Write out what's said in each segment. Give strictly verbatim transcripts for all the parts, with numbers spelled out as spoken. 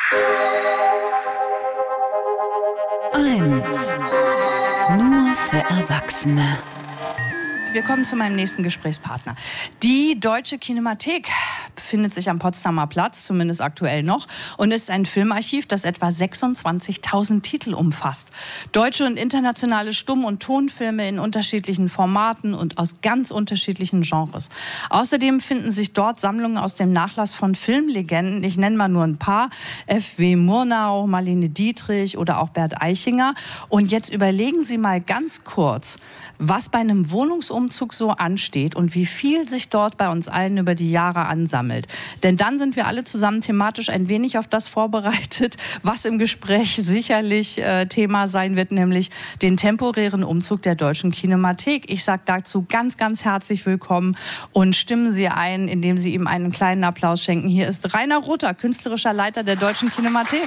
eins. Nur für Erwachsene. Wir kommen zu meinem nächsten Gesprächspartner. Die Deutsche Kinemathek befindet sich am Potsdamer Platz, zumindest aktuell noch, und ist ein Filmarchiv, das etwa sechsundzwanzigtausend Titel umfasst. Deutsche und internationale Stumm- und Tonfilme in unterschiedlichen Formaten und aus ganz unterschiedlichen Genres. Außerdem finden sich dort Sammlungen aus dem Nachlass von Filmlegenden. Ich nenne mal nur ein paar. F W Murnau, Marlene Dietrich oder auch Bert Eichinger. Und jetzt überlegen Sie mal ganz kurz, was bei einem Wohnungsumzug so ansteht und wie viel sich dort bei uns allen über die Jahre ansammelt. Denn dann sind wir alle zusammen thematisch ein wenig auf das vorbereitet, was im Gespräch sicherlich äh, Thema sein wird, nämlich den temporären Umzug der Deutschen Kinemathek. Ich sage dazu ganz, ganz herzlich willkommen und stimmen Sie ein, indem Sie ihm einen kleinen Applaus schenken. Hier ist Rainer Rother, künstlerischer Leiter der Deutschen Kinemathek.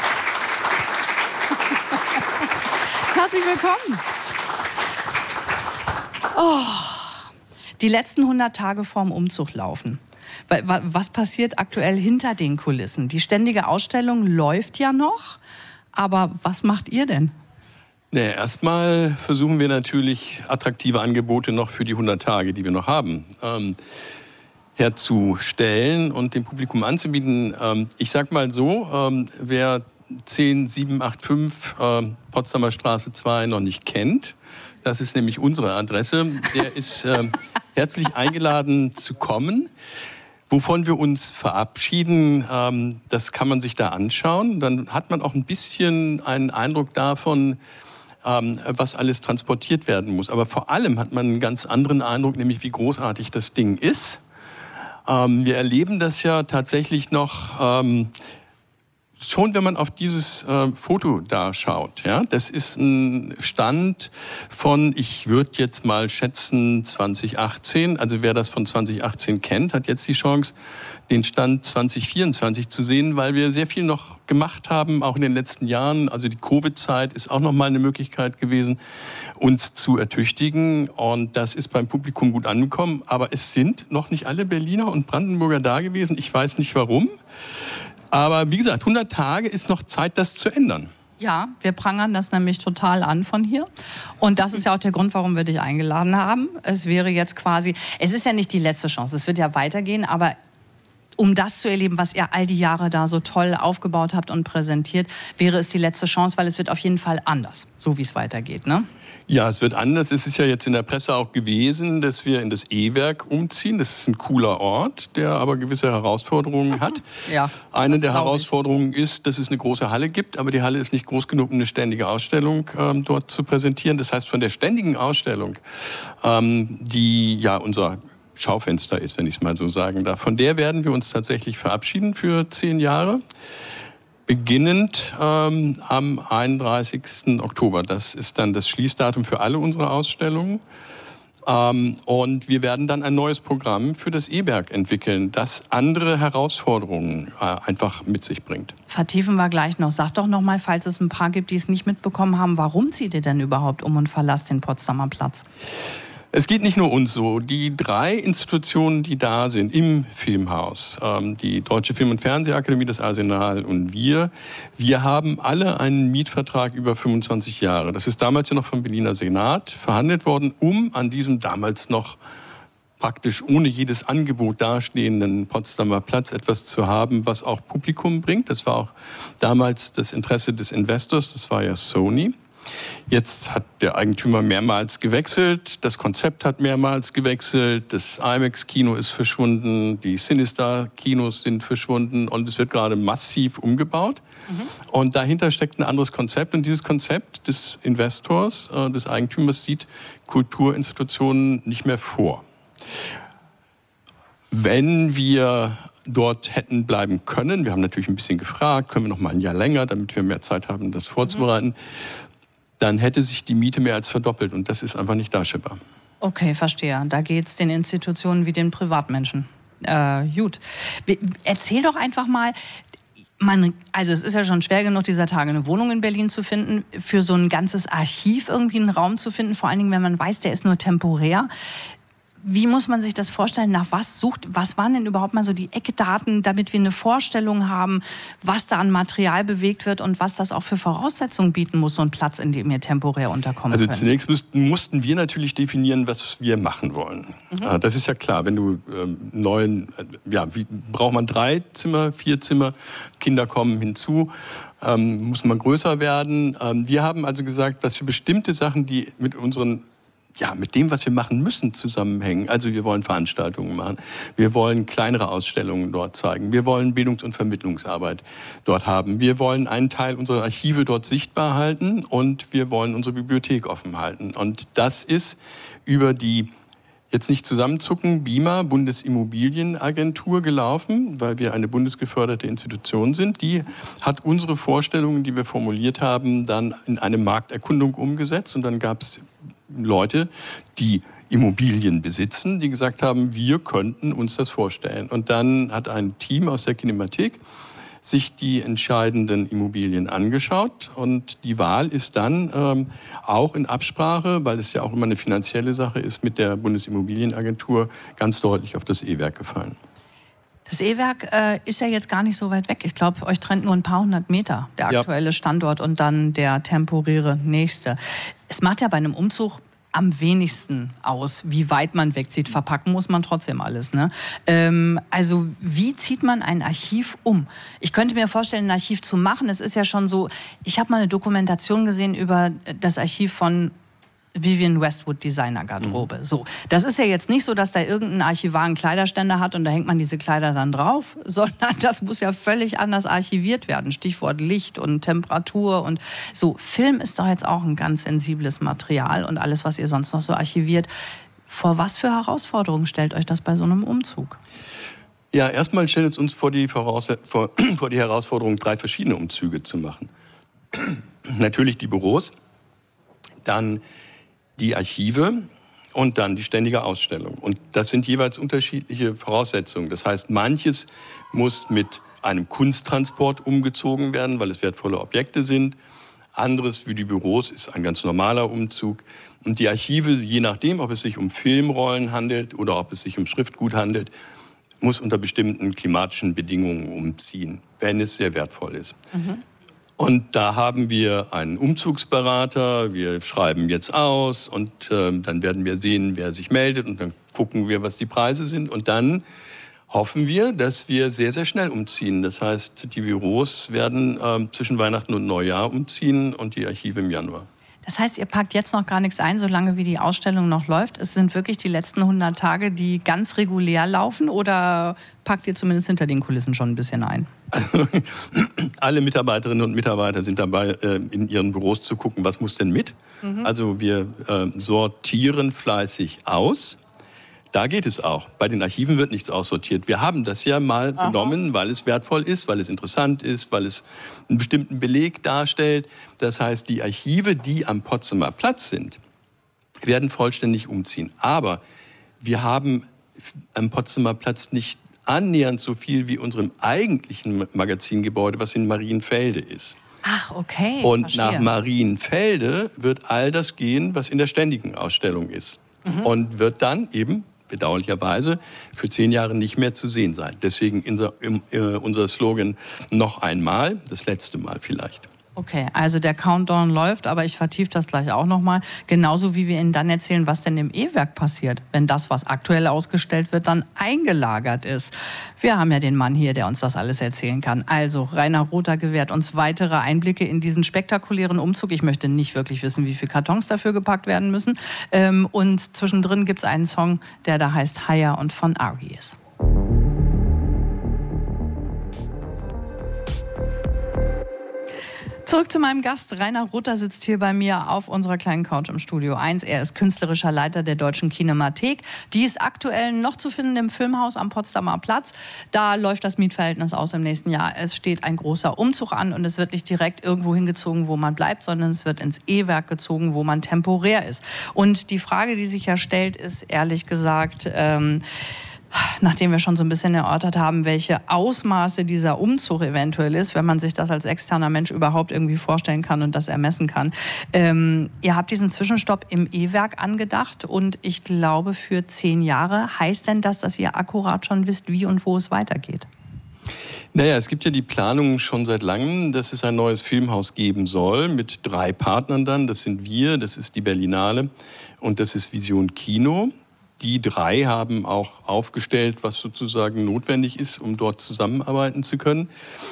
Herzlich willkommen. Oh, die letzten hundert Tage vorm Umzug laufen. Was passiert aktuell hinter den Kulissen? Die ständige Ausstellung läuft ja noch, aber was macht ihr denn? Nee, erstmal versuchen wir natürlich attraktive Angebote noch für die hundert Tage, die wir noch haben, ähm, herzustellen und dem Publikum anzubieten. Ähm, ich sag mal so, ähm, wer zehn sieben acht fünf äh, Potsdamer Straße zwei noch nicht kennt, das ist nämlich unsere Adresse. Der ist äh, herzlich eingeladen zu kommen. Wovon wir uns verabschieden, ähm, das kann man sich da anschauen. Dann hat man auch ein bisschen einen Eindruck davon, ähm, was alles transportiert werden muss. Aber vor allem hat man einen ganz anderen Eindruck, nämlich wie großartig das Ding ist. Ähm, wir erleben das ja tatsächlich noch ähm, schon, wenn man auf dieses äh, Foto da schaut. Ja? Das ist ein Stand von, ich würde jetzt mal schätzen, zwanzig achtzehn. Also wer das von zwanzig achtzehn kennt, hat jetzt die Chance, den Stand zwanzig vierundzwanzig zu sehen, weil wir sehr viel noch gemacht haben, auch in den letzten Jahren. Also die Covid-Zeit ist auch noch mal eine Möglichkeit gewesen, uns zu ertüchtigen. Und das ist beim Publikum gut angekommen. Aber es sind noch nicht alle Berliner und Brandenburger da gewesen. Ich weiß nicht warum. Aber wie gesagt, hundert Tage ist noch Zeit, das zu ändern. Ja, wir prangern das nämlich total an von hier. Und das ist ja auch der Grund, warum wir dich eingeladen haben. Es wäre jetzt quasi, es ist ja nicht die letzte Chance, es wird ja weitergehen, aber um das zu erleben, was ihr all die Jahre da so toll aufgebaut habt und präsentiert, wäre es die letzte Chance, weil es wird auf jeden Fall anders, so wie es weitergeht, ne? Ja, es wird anders. Es ist ja jetzt in der Presse auch gewesen, dass wir in das E-Werk umziehen. Das ist ein cooler Ort, der aber gewisse Herausforderungen hat. Ja, eine der Herausforderungen ist, dass es eine große Halle gibt, aber die Halle ist nicht groß genug, um eine ständige Ausstellung ähm, dort zu präsentieren. Das heißt, von der ständigen Ausstellung, ähm, die ja unser Schaufenster ist, wenn ich es mal so sagen darf, von der werden wir uns tatsächlich verabschieden für zehn Jahre. Beginnend ähm, am einunddreißigsten Oktober. Das ist dann das Schließdatum für alle unsere Ausstellungen. Ähm, und wir werden dann ein neues Programm für das E-Werk entwickeln, das andere Herausforderungen äh, einfach mit sich bringt. Vertiefen wir gleich noch. Sag doch noch mal, falls es ein paar gibt, die es nicht mitbekommen haben, warum zieht ihr denn überhaupt um und verlasst den Potsdamer Platz? Es geht nicht nur uns so. Die drei Institutionen, die da sind im Filmhaus, ähm, die Deutsche Film- und Fernsehakademie, das Arsenal und wir, wir haben alle einen Mietvertrag über fünfundzwanzig Jahre. Das ist damals ja noch vom Berliner Senat verhandelt worden, um an diesem damals noch praktisch ohne jedes Angebot dastehenden Potsdamer Platz etwas zu haben, was auch Publikum bringt. Das war auch damals das Interesse des Investors, das war ja Sony. Jetzt hat der Eigentümer mehrmals gewechselt, das Konzept hat mehrmals gewechselt, das IMAX-Kino ist verschwunden, die Cinestar-Kinos sind verschwunden und es wird gerade massiv umgebaut. Mhm. Und dahinter steckt ein anderes Konzept und dieses Konzept des Investors, äh, des Eigentümers, sieht Kulturinstitutionen nicht mehr vor. Wenn wir dort hätten bleiben können, wir haben natürlich ein bisschen gefragt, können wir noch mal ein Jahr länger, damit wir mehr Zeit haben, das vorzubereiten, mhm. dann hätte sich die Miete mehr als verdoppelt und das ist einfach nicht darstellbar. Okay, verstehe. Da geht es den Institutionen wie den Privatmenschen. Äh, gut. Erzähl doch einfach mal, man, also es ist ja schon schwer genug, dieser Tage eine Wohnung in Berlin zu finden, für so ein ganzes Archiv irgendwie einen Raum zu finden, vor allen Dingen, wenn man weiß, der ist nur temporär. Wie muss man sich das vorstellen? Nach was sucht, was waren denn überhaupt mal so die Eckdaten, damit wir eine Vorstellung haben, was da an Material bewegt wird und was das auch für Voraussetzungen bieten muss, so ein Platz, in dem ihr temporär unterkommen Also könnt? zunächst müssten, mussten wir natürlich definieren, was wir machen wollen. Mhm. Das ist ja klar, wenn du ähm, neuen, ja, wie, braucht man drei Zimmer, vier Zimmer, Kinder kommen hinzu, ähm, muss man größer werden. Ähm, wir haben also gesagt, was für bestimmte Sachen, die mit unseren ja, mit dem, was wir machen müssen, zusammenhängen. Also wir wollen Veranstaltungen machen. Wir wollen kleinere Ausstellungen dort zeigen. Wir wollen Bildungs- und Vermittlungsarbeit dort haben. Wir wollen einen Teil unserer Archive dort sichtbar halten und wir wollen unsere Bibliothek offen halten. Und das ist über die, jetzt nicht zusammenzucken, B I M A, Bundesimmobilienagentur, gelaufen, weil wir eine bundesgeförderte Institution sind. Die hat unsere Vorstellungen, die wir formuliert haben, dann in eine Markterkundung umgesetzt. Und dann gab es Leute, die Immobilien besitzen, die gesagt haben, wir könnten uns das vorstellen. Und dann hat ein Team aus der Kinemathek sich die entscheidenden Immobilien angeschaut und die Wahl ist dann ähm, auch in Absprache, weil es ja auch immer eine finanzielle Sache ist, mit der Bundesimmobilienagentur ganz deutlich auf das E-Werk gefallen. Das E-Werk äh, ist ja jetzt gar nicht so weit weg. Ich glaube, euch trennt nur ein paar hundert Meter der aktuelle ja. Standort und dann der temporäre nächste. Es macht ja bei einem Umzug am wenigsten aus, wie weit man wegzieht. Verpacken muss man trotzdem alles. Ne? Ähm, also wie zieht man ein Archiv um? Ich könnte mir vorstellen, ein Archiv zu machen. Es ist ja schon so, ich habe mal eine Dokumentation gesehen über das Archiv von Vivienne Westwood Designergarderobe. Mhm. So, das ist ja jetzt nicht so, dass da irgendein Archivar einen Kleiderständer hat und da hängt man diese Kleider dann drauf, sondern das muss ja völlig anders archiviert werden. Stichwort Licht und Temperatur und so. Film ist doch jetzt auch ein ganz sensibles Material und alles, was ihr sonst noch so archiviert. Vor was für Herausforderungen stellt euch das bei so einem Umzug? Ja, erstmal stellt es uns vor die, Voraus- vor, vor die Herausforderung, drei verschiedene Umzüge zu machen. Natürlich die Büros, dann die Archive und dann die ständige Ausstellung. Und das sind jeweils unterschiedliche Voraussetzungen. Das heißt, manches muss mit einem Kunsttransport umgezogen werden, weil es wertvolle Objekte sind. Anderes für die Büros ist ein ganz normaler Umzug. Und die Archive, je nachdem, ob es sich um Filmrollen handelt oder ob es sich um Schriftgut handelt, muss unter bestimmten klimatischen Bedingungen umziehen, wenn es sehr wertvoll ist. Mhm. Und da haben wir einen Umzugsberater, wir schreiben jetzt aus und äh, dann werden wir sehen, wer sich meldet und dann gucken wir, was die Preise sind und dann hoffen wir, dass wir sehr, sehr schnell umziehen. Das heißt, die Büros werden äh, zwischen Weihnachten und Neujahr umziehen und die Archive im Januar. Das heißt, ihr packt jetzt noch gar nichts ein, solange wie die Ausstellung noch läuft? Es sind wirklich die letzten hundert Tage, die ganz regulär laufen oder packt ihr zumindest hinter den Kulissen schon ein bisschen ein? Alle Mitarbeiterinnen und Mitarbeiter sind dabei, in ihren Büros zu gucken, was muss denn mit. Mhm. Also wir sortieren fleißig aus. Da geht es auch. Bei den Archiven wird nichts aussortiert. Wir haben das ja mal Aha. genommen, weil es wertvoll ist, weil es interessant ist, weil es einen bestimmten Beleg darstellt. Das heißt, die Archive, die am Potsdamer Platz sind, werden vollständig umziehen. Aber wir haben am Potsdamer Platz nicht annähernd so viel wie unserem eigentlichen Magazingebäude, was in Marienfelde ist. Ach, okay. Und verstehe. nach Marienfelde wird all das gehen, was in der ständigen Ausstellung ist. Mhm. Und wird dann eben bedauerlicherweise für zehn Jahre nicht mehr zu sehen sein. Deswegen unser, unser Slogan noch einmal, das letzte Mal vielleicht. Okay, also der Countdown läuft, aber ich vertiefe das gleich auch nochmal. Genauso wie wir Ihnen dann erzählen, was denn im E-Werk passiert, wenn das, was aktuell ausgestellt wird, dann eingelagert ist. Wir haben ja den Mann hier, der uns das alles erzählen kann. Also Rainer Rother gewährt uns weitere Einblicke in diesen spektakulären Umzug. Ich möchte nicht wirklich wissen, wie viele Kartons dafür gepackt werden müssen. Und zwischendrin gibt es einen Song, der da heißt Higher und von Aries. Zurück zu meinem Gast. Rainer Rother sitzt hier bei mir auf unserer kleinen Couch im Studio eins. Er ist künstlerischer Leiter der Deutschen Kinemathek. Die ist aktuell noch zu finden im Filmhaus am Potsdamer Platz. Da läuft das Mietverhältnis aus im nächsten Jahr. Es steht ein großer Umzug an und es wird nicht direkt irgendwo hingezogen, wo man bleibt, sondern es wird ins E-Werk gezogen, wo man temporär ist. Und die Frage, die sich ja stellt, ist ehrlich gesagt, ähm, nachdem wir schon so ein bisschen erörtert haben, welche Ausmaße dieser Umzug eventuell ist, wenn man sich das als externer Mensch überhaupt irgendwie vorstellen kann und das ermessen kann. Ähm, ihr habt diesen Zwischenstopp im E-Werk angedacht und ich glaube für zehn Jahre. Heißt denn das, dass ihr akkurat schon wisst, wie und wo es weitergeht? Naja, es gibt ja die Planung schon seit langem, dass es ein neues Filmhaus geben soll mit drei Partnern dann. Das sind wir, das ist die Berlinale und das ist Vision Kino. Die drei haben auch aufgestellt, was sozusagen notwendig ist, um dort zusammenarbeiten zu können.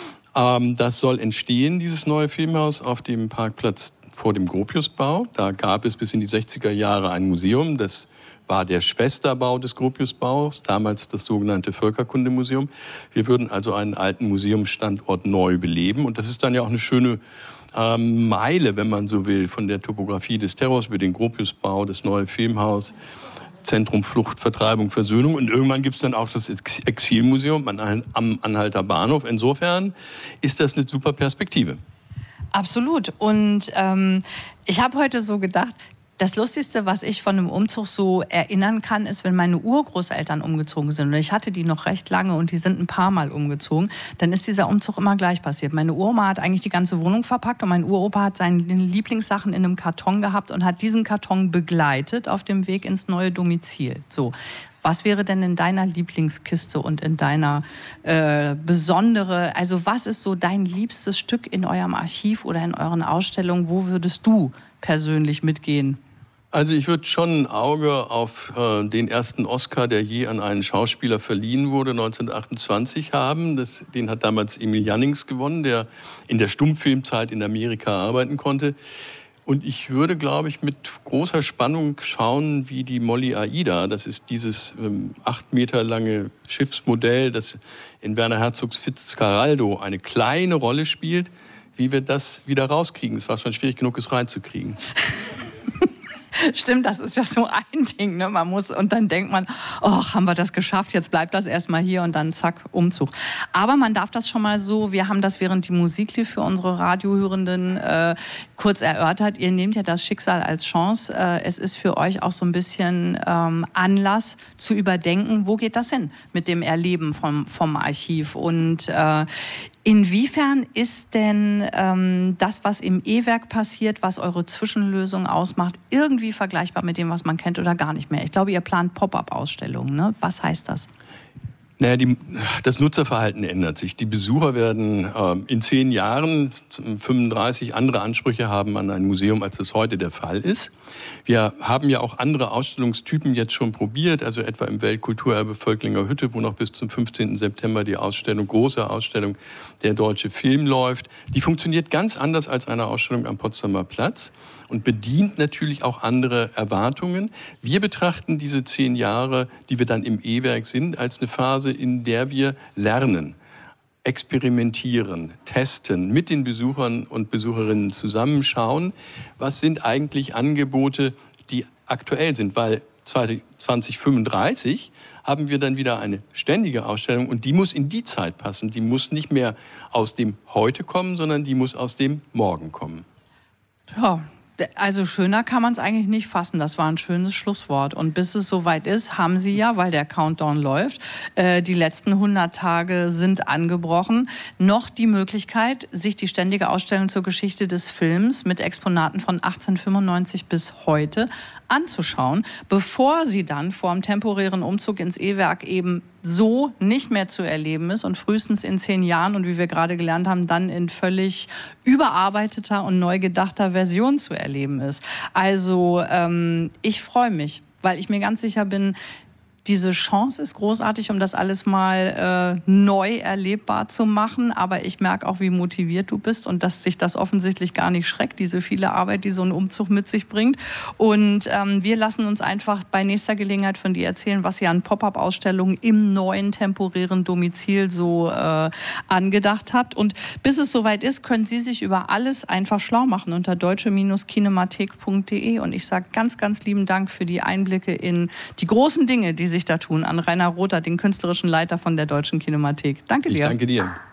Ähm, das soll entstehen, dieses neue Filmhaus, auf dem Parkplatz vor dem Gropiusbau. Da gab es bis in die sechziger Jahre ein Museum, das war der Schwesterbau des Gropiusbaus, damals das sogenannte Völkerkundemuseum. Wir würden also einen alten Museumsstandort neu beleben. Und das ist dann ja auch eine schöne ähm, Meile, wenn man so will, von der Topografie des Terrors über den Gropiusbau, das neue Filmhaus, Zentrum Flucht, Vertreibung, Versöhnung. Und irgendwann gibt es dann auch das Exilmuseum am Anhalter Bahnhof. Insofern ist das eine super Perspektive. Absolut. Und ähm, ich habe heute so gedacht, das Lustigste, was ich von einem Umzug so erinnern kann, ist, wenn meine Urgroßeltern umgezogen sind. Und ich hatte die noch recht lange und die sind ein paar Mal umgezogen. Dann ist dieser Umzug immer gleich passiert. Meine Uroma hat eigentlich die ganze Wohnung verpackt und mein Uropa hat seine Lieblingssachen in einem Karton gehabt und hat diesen Karton begleitet auf dem Weg ins neue Domizil. So. Was wäre denn in deiner Lieblingskiste und in deiner äh, besondere, also was ist so dein liebstes Stück in eurem Archiv oder in euren Ausstellungen? Wo würdest du persönlich mitgehen? Also ich würde schon ein Auge auf äh, den ersten Oscar, der je an einen Schauspieler verliehen wurde, neunzehnhundertachtundzwanzig haben. Das, den hat damals Emil Jannings gewonnen, der in der Stummfilmzeit in Amerika arbeiten konnte. Und ich würde, glaube ich, mit großer Spannung schauen, wie die Molly Aida, das ist dieses ähm, acht Meter lange Schiffsmodell, das in Werner Herzogs Fitzcarraldo eine kleine Rolle spielt, wie wir das wieder rauskriegen. Es war schon schwierig genug, es reinzukriegen. Stimmt, das ist ja so ein Ding, ne? Man muss, und dann denkt man, oh, haben wir das geschafft, jetzt bleibt das erstmal hier und dann zack, Umzug. Aber man darf das schon mal so, wir haben das während die Musik lief für unsere Radiohörenden äh, kurz erörtert, ihr nehmt ja das Schicksal als Chance. Äh, es ist für euch auch so ein bisschen ähm, Anlass zu überdenken, wo geht das hin mit dem Erleben vom, vom Archiv und äh, inwiefern ist denn ähm, das, was im E-Werk passiert, was eure Zwischenlösung ausmacht, irgendwie vergleichbar mit dem, was man kennt oder gar nicht mehr? Ich glaube, ihr plant Pop-up-Ausstellungen, ne? Was heißt das? Naja, die, das Nutzerverhalten ändert sich. Die Besucher werden äh, in zehn Jahren fünfunddreißig andere Ansprüche haben an ein Museum, als das heute der Fall ist. Wir haben ja auch andere Ausstellungstypen jetzt schon probiert, also etwa im Weltkulturerbe Völklinger Hütte, wo noch bis zum fünfzehnten September die Ausstellung, große Ausstellung Der deutsche Film läuft. Die funktioniert ganz anders als eine Ausstellung am Potsdamer Platz und bedient natürlich auch andere Erwartungen. Wir betrachten diese zehn Jahre, die wir dann im E-Werk sind, als eine Phase, in der wir lernen, experimentieren, testen, mit den Besuchern und Besucherinnen zusammenschauen, was sind eigentlich Angebote, die aktuell sind, weil zwanzig fünfunddreißig haben wir dann wieder eine ständige Ausstellung und die muss in die Zeit passen. Die muss nicht mehr aus dem Heute kommen, sondern die muss aus dem Morgen kommen. Ja. Also schöner kann man es eigentlich nicht fassen. Das war ein schönes Schlusswort. Und bis es soweit ist, haben Sie ja, weil der Countdown läuft, äh, die letzten hundert Tage sind angebrochen, noch die Möglichkeit, sich die ständige Ausstellung zur Geschichte des Films mit Exponaten von achtzehnhundertfünfundneunzig bis heute anzuschauen, bevor sie dann vor dem temporären Umzug ins E-Werk eben so nicht mehr zu erleben ist und frühestens in zehn Jahren und wie wir gerade gelernt haben, dann in völlig überarbeiteter und neu gedachter Version zu erleben ist. Also ähm, ich freue mich, weil ich mir ganz sicher bin, diese Chance ist großartig, um das alles mal äh, neu erlebbar zu machen. Aber ich merke auch, wie motiviert du bist und dass sich das offensichtlich gar nicht schreckt, diese viele Arbeit, die so ein Umzug mit sich bringt. Und ähm, wir lassen uns einfach bei nächster Gelegenheit von dir erzählen, was ihr an Pop-up-Ausstellungen im neuen temporären Domizil so äh, angedacht habt. Und bis es soweit ist, können Sie sich über alles einfach schlau machen unter deutsche Kinemathek punkt de. Und ich sage ganz, ganz lieben Dank für die Einblicke in die großen Dinge, die sich da tun, an Rainer Rother, den künstlerischen Leiter von der Deutschen Kinemathek. Danke dir. Ich danke dir.